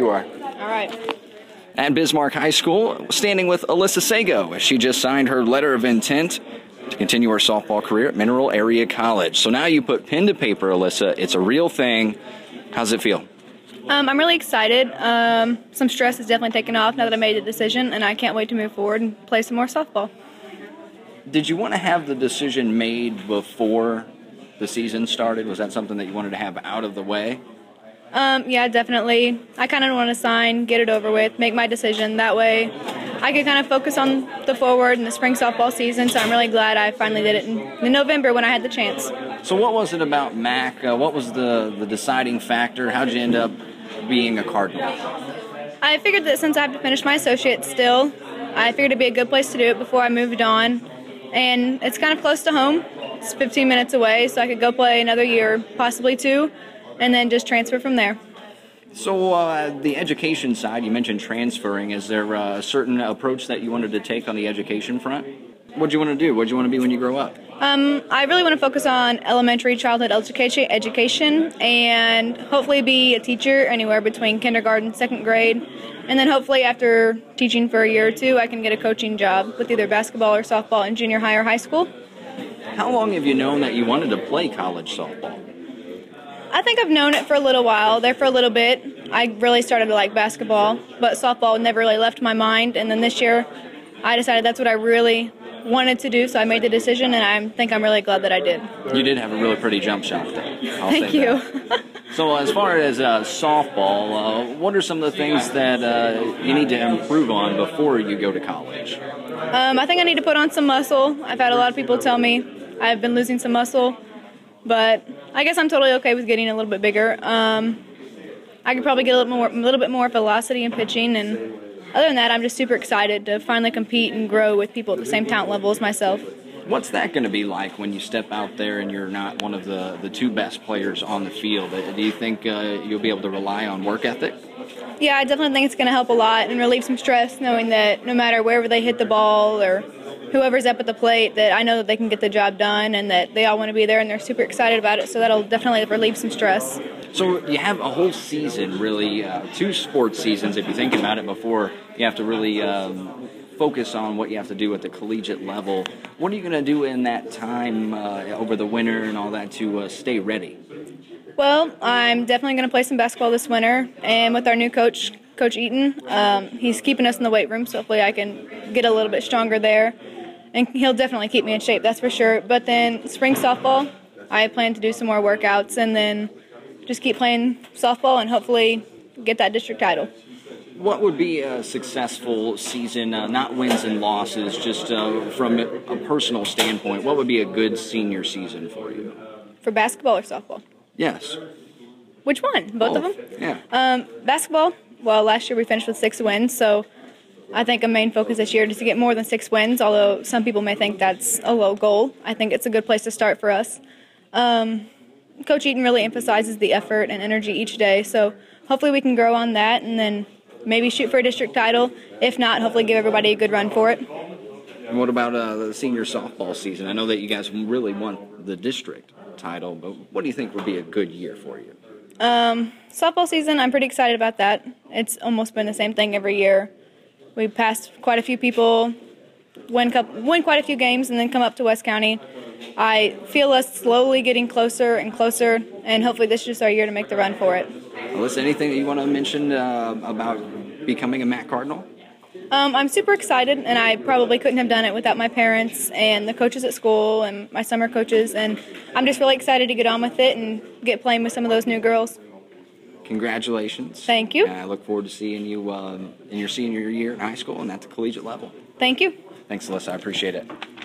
You are. All right. At Bismarck High School, standing with Alyssa Sago as she just signed her letter of intent to continue her softball career at Mineral Area College. So now you put pen to paper, Alyssa. It's a real thing. How's it feel? I'm really excited. Some stress is definitely taken off now that I made the decision, and I can't wait to move forward and play some more softball. Did you want to have the decision made before the season started? Was that something that you wanted to have out of the way? Yeah, definitely. I kind of want to sign, get it over with, make my decision. That way I could kind of focus on the forward and the spring softball season, so I'm really glad I finally did it in November when I had the chance. So what was it about Mac? What was the deciding factor? How did you end up being a Cardinal? I figured that since I have to finish my associates still, I figured it'd be a good place to do it before I moved on. And it's kind of close to home. It's 15 minutes away, so I could go play another year, possibly two, and then just transfer from there. So the education side, you mentioned transferring. Is there a certain approach that you wanted to take on the education front? What do you want to do? What do you want to be when you grow up? I really want to focus on elementary childhood education and hopefully be a teacher anywhere between kindergarten, second grade. And then hopefully after teaching for a year or two, I can get a coaching job with either basketball or softball in junior high or high school. How long have you known that you wanted to play college softball? I think I've known it for a little while, there for a little bit. I really started to like basketball, but softball never really left my mind. And then this year, I decided that's what I really wanted to do, so I made the decision, and I think I'm really glad that I did. You did have a really pretty jump shot, though. Thank you. So as far as softball, what are some of the things that you need to improve on before you go to college? I think I need to put on some muscle. I've had a lot of people tell me I've been losing some muscle, but I guess I'm totally okay with getting a little bit bigger. I could probably get a little bit more velocity in pitching, and other than that, I'm just super excited to finally compete and grow with people at the same talent level as myself. What's that going to be like when you step out there and you're not one of the two best players on the field? Do you think you'll be able to rely on work ethic? Yeah, I definitely think it's going to help a lot and relieve some stress knowing that no matter wherever they hit the ball or whoever's up at the plate, that I know that they can get the job done and that they all want to be there and they're super excited about it, so that'll definitely relieve some stress. So you have a whole season, really, 2 sports seasons, if you think about it, before you have to really focus on what you have to do at the collegiate level. What are you going to do in that time over the winter and all that to stay ready? Well, I'm definitely going to play some basketball this winter, and with our new coach, Coach Eaton, he's keeping us in the weight room, so hopefully I can get a little bit stronger there, and he'll definitely keep me in shape, that's for sure. But then spring softball, I plan to do some more workouts, and then just keep playing softball and hopefully get that district title. What would be a successful season, not wins and losses, just from a personal standpoint? What would be a good senior season for you? For basketball or softball? Yes. Which one? Both of them? Yeah. Basketball, well, last year we finished with 6 wins, so I think a main focus this year is to get more than 6 wins, although some people may think that's a low goal. I think it's a good place to start for us. Coach Eaton really emphasizes the effort and energy each day, so hopefully we can grow on that and then maybe shoot for a district title. If not, hopefully give everybody a good run for it. And what about the senior softball season? I know that you guys really want the district title, but what do you think would be a good year for you? Softball season, I'm pretty excited about that. It's almost been the same thing every year. We passed quite a few people, win quite a few games, and then come up to West County. I feel us slowly getting closer and closer, and hopefully this is just our year to make the run for it. Alyssa, anything that you want to mention about becoming a Mac Cardinal? I'm super excited, and I probably couldn't have done it without my parents and the coaches at school and my summer coaches, and I'm just really excited to get on with it and get playing with some of those new girls. Congratulations. Thank you. And I look forward to seeing you in your senior year in high school and at the collegiate level. Thank you. Thanks, Alyssa. I appreciate it.